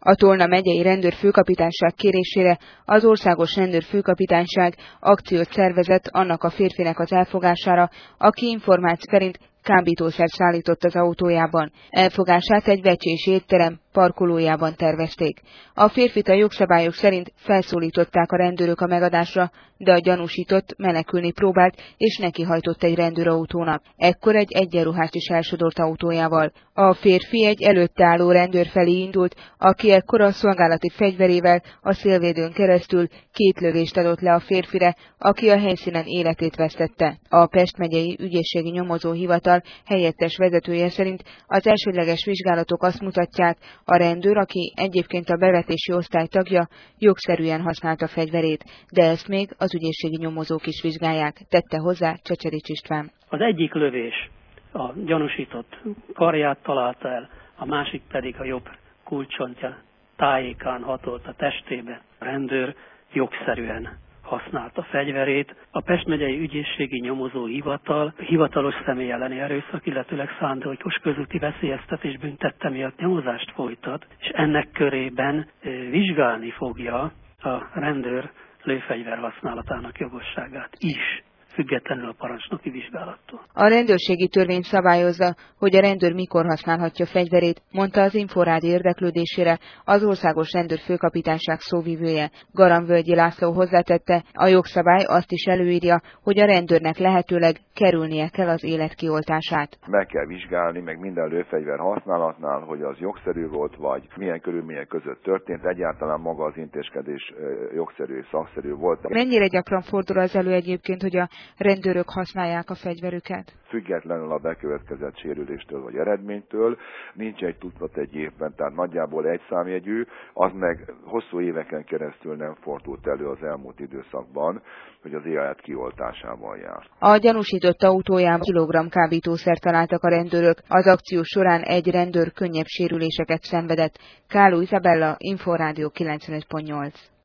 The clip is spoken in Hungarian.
A Tolna megyei rendőrfőkapitányság kérésére az országos rendőrfőkapitányság akciót szervezett annak a férfinek az elfogására, aki információ szerint kábítószert szállított az autójában. Elfogását egy vecsés étterem parkolójában tervezték. A férfit a jogszabályok szerint felszólították a rendőrök a megadásra, de a gyanúsított menekülni próbált, és nekihajtott egy rendőrautónak. Ekkor egy egyenruhást is elsodort autójával. A férfi egy előtte álló rendőr felé indult, aki ekkor a szolgálati fegyverével a szélvédőn keresztül 2 lövést adott le a férfire, aki a helyszínen életét vesztette. A Pest megyei ügyészségi nyomozóhivatal helyettes vezetője szerint az elsődleges vizsgálatok azt mutatják, a rendőr, aki egyébként a bevetési osztály tagja, jogszerűen használta fegyverét, de ezt még az ügyészségi nyomozók is vizsgálják, tette hozzá Csecserics István. Az egyik lövés a gyanúsított karját találta el, a másik pedig a jobb kulcsontja tájékán hatolt a testébe. A rendőr jogszerűen használta fegyverét. A Pest megyei ügyészségi nyomozóhivatal hivatalos személy elleni erőszak, illetőleg szándékos közúti veszélyeztetés büntette miatt nyomozást folytat, és ennek körében vizsgálni fogja a rendőr lőfegyver használatának jogosságát is, függetlenül a parancsnoki vizsgálattól. A rendőrségi törvény szabályozza, hogy a rendőr mikor használhatja fegyverét, mondta az Inforádió érdeklődésére az országos rendőrfőkapitányság szóvivője. Garamvölgyi László hozzátette, a jogszabály azt is előírja, hogy a rendőrnek lehetőleg kerülnie kell az életkioltását. Meg kell vizsgálni, meg minden lőfegyver használatnál, hogy az jogszerű volt, vagy milyen körülmények között történt, egyáltalán maga az intézkedés jogszerű és szakszerű volt. Mennyire gyakran fordul az elő egyébként, hogy a rendőrök használják a fegyverüket? Függetlenül a bekövetkezett sérüléstől vagy eredménytől, nincs egy tucat egy évben, tehát nagyjából egy számjegyű, az meg hosszú éveken keresztül nem fordult elő az elmúlt időszakban, hogy az élet kioltásával járt. A gyanúsított autójában kilogramm kábítószert találtak a rendőrök, az akció során egy rendőr könnyebb sérüléseket szenvedett. Káló Izabella, Inforádió 95.8.